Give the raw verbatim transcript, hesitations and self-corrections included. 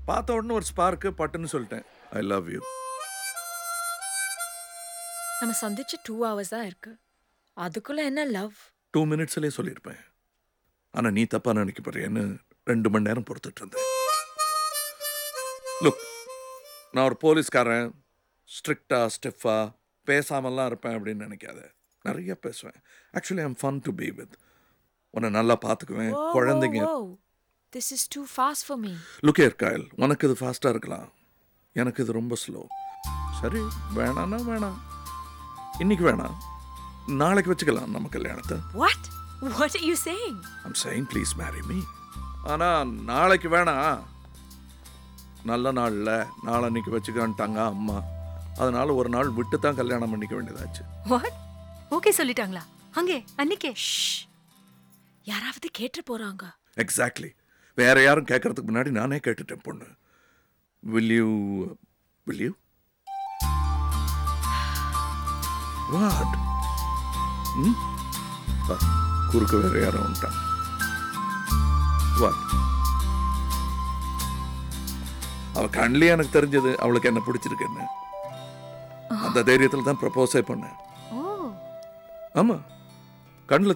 பார்த்த உடனே ஒரு ஸ்பார்க்கு பட்டுன்னு சொல்லிட்டேன் ஐ லவ் யூ. நம்ம சந்திச்சு டூ ஹவர்ஸ் தான் இருக்கு, அதுக்குள்ள என்ன லவ்? டூ மினிட்ஸ்லேயே சொல்லியிருப்பேன். ஆனால் நீ தப்பா நினைக்க போறியன்னு ரெண்டு மணி நேரம் பொறுத்துட்டு இருந்தேன். லுக், நான் ஒரு போலீஸ்காரன், ஸ்ட்ரிக்டா ஸ்டெஃபா பேசாமல்லாம் இருப்பேன் அப்படின்னு நினைக்காத. நிறைய பேசுவேன். Actually I'm fun to be with. உன்னை நல்லா பார்த்துக்குவேன். குழந்தைங்க. This is too fast for me. Look ஏர் காயல், உனக்கு இது ஃபாஸ்ட்டாக இருக்கலாம், எனக்கு இது ரொம்ப ஸ்லோ. சரி, வேணான்னா வேணாம். இன்னைக்கு வேணாம், நாளைக்கு வச்சுக்கலாம் நம்ம கல்யாணத்தை. What? What are you saying? I'm saying please marry me. ஆனால் நாளைக்கு வேணாம், நல்ல நாளில் நாளன்னைக்கு வச்சுக்கான்ட்டாங்க அம்மா. அதனால ஒரு நாள் விட்டு தான் கல்யாணம் பண்ணிக்க வேண்டியதாச்சு. What? ஓகே சொல்லிட்டாங்களா? அங்கே அன்னைக்கே? யாராவது கேட்டு போறாங்க. எக்ஸாக்ட்லி. வேற யாரும் கேட்கறதுக்கு முன்னாடி நானே கேட்டுட்டேன் பொண்ணு. Will you will you What? ம்? குறுக்க வேற யாரும் வந்துட்டாங்க. What? அவ கண்ணிலே எனக்கு தெரிஞ்சது அவளுக்கு என்ன பிடிச்சிருக்குன்னு. அந்த தைரியத்தில் தான் ப்ரப்போஸே பண்ணேன். ஓ ஆமா, கண்ணில்